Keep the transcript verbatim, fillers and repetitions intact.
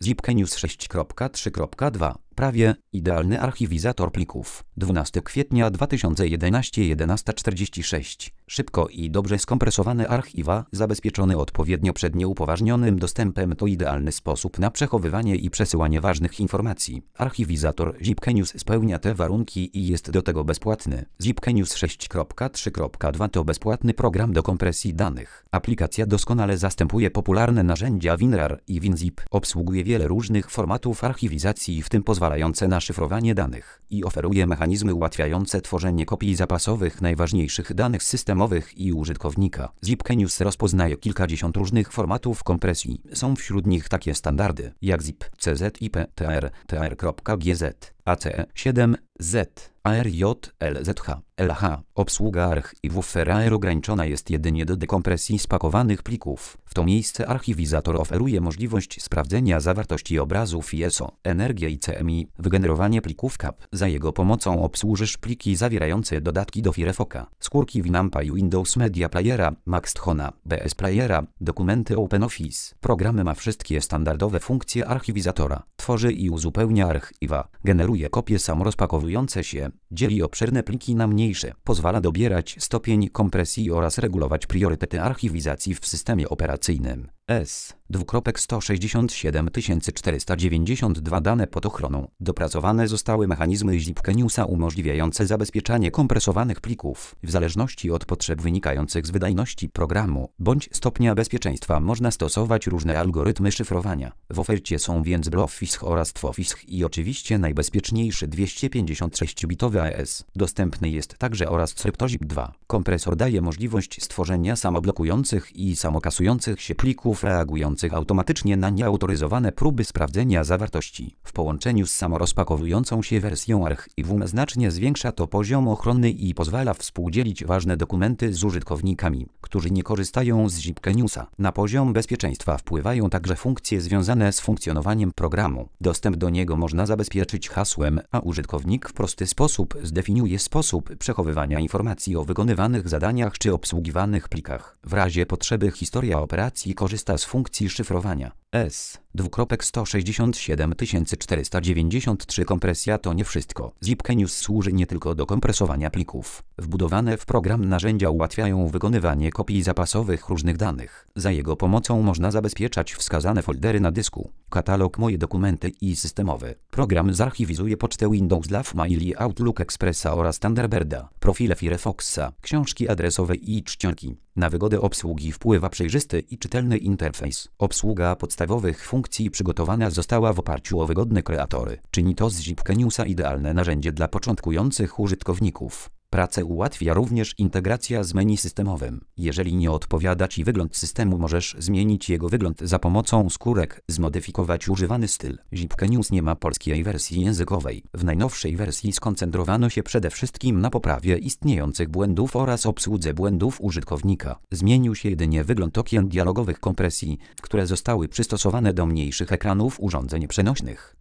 ZipKenews sześć kropka trzy kropka dwa. Prawie idealny archiwizator plików. dwunastego kwietnia dwa tysiące jedenastego, jedenasta czterdzieści sześć. Szybko i dobrze skompresowane archiwa, zabezpieczone odpowiednio przed nieupoważnionym dostępem, to idealny sposób na przechowywanie i przesyłanie ważnych informacji. Archiwizator ZipKenews spełnia te warunki i jest do tego bezpłatny. ZipKenews sześć kropka trzy kropka dwa to bezpłatny program do kompresji danych. Aplikacja doskonale zastępuje popularne narzędzia WinRAR i WinZip. Obsługuje wiele różnych formatów archiwizacji, w tym pozwalające na szyfrowanie danych, i oferuje mechanizmy ułatwiające tworzenie kopii zapasowych najważniejszych danych systemowych i użytkownika. ZipKenews rozpoznaje kilkadziesiąt różnych formatów kompresji. Są wśród nich takie standardy jak zip, C Z I P, T R, T R.gz, A C E siedem Z, A R J, L Z H, L H. Obsługa archiwów R A R ograniczona jest jedynie do dekompresji spakowanych plików. W to miejsce archiwizator oferuje możliwość sprawdzenia zawartości obrazów I S O, energię i C M I, wygenerowanie plików C A P. Za jego pomocą obsłużysz pliki zawierające dodatki do Firefoxa, skórki Winampa i Windows Media Playera, Maxthona, B S Playera, dokumenty OpenOffice. Program ma wszystkie standardowe funkcje archiwizatora. Tworzy i uzupełnia archiwa, generuje kopie samorozpakowujące się, dzieli obszerne pliki na mniejsze, pozwala dobierać stopień kompresji oraz regulować priorytety archiwizacji w systemie operacyjnym. S. sto sześćdziesiąt siedem tysięcy czterysta dziewięćdziesiąt dwa dane pod ochroną. Dopracowane zostały mechanizmy ZipKenewsa umożliwiające zabezpieczanie kompresowanych plików. W zależności od potrzeb wynikających z wydajności programu bądź stopnia bezpieczeństwa można stosować różne algorytmy szyfrowania. W ofercie są więc BlueFish oraz TwoFish i oczywiście najbezpieczniejszy dwieście pięćdziesiąt sześć bitowy A E S. Dostępny jest także oraz CryptoZip dwa. Kompresor daje możliwość stworzenia samoblokujących i samokasujących się plików reagujących automatycznie na nieautoryzowane próby sprawdzenia zawartości. W połączeniu z samorozpakowującą się wersją archiwum znacznie zwiększa to poziom ochrony i pozwala współdzielić ważne dokumenty z użytkownikami, którzy nie korzystają z ZipKenewsa. Na poziom bezpieczeństwa wpływają także funkcje związane z funkcjonowaniem programu. Dostęp do niego można zabezpieczyć hasłem, a użytkownik w prosty sposób zdefiniuje sposób przechowywania informacji o wykonywanych zadaniach czy obsługiwanych plikach. W razie potrzeby historia operacji korzysta z funkcji szyfrowania. S. sto sześćdziesiąt siedem tysięcy czterysta dziewięćdziesiąt trzy. Kompresja to nie wszystko. ZipKenews służy nie tylko do kompresowania plików. Wbudowane w program narzędzia ułatwiają wykonywanie kopii zapasowych różnych danych. Za jego pomocą można zabezpieczać wskazane foldery na dysku, katalog Moje dokumenty i systemowy. Program zarchiwizuje pocztę Windows dla Maili, Outlook Expressa oraz Thunderbirda, profile Firefoxa, książki adresowe i czcionki. Na wygodę obsługi wpływa przejrzysty i czytelny interfejs. Obsługa podstawowych funkcji przygotowana została w oparciu o wygodne kreatory. Czyni to z ZipKenewsa idealne narzędzie dla początkujących użytkowników. Pracę ułatwia również integracja z menu systemowym. Jeżeli nie odpowiada Ci wygląd systemu, możesz zmienić jego wygląd za pomocą skórek, zmodyfikować używany styl. ZipKenews nie ma polskiej wersji językowej. W najnowszej wersji skoncentrowano się przede wszystkim na poprawie istniejących błędów oraz obsłudze błędów użytkownika. Zmienił się jedynie wygląd okien dialogowych kompresji, które zostały przystosowane do mniejszych ekranów urządzeń przenośnych.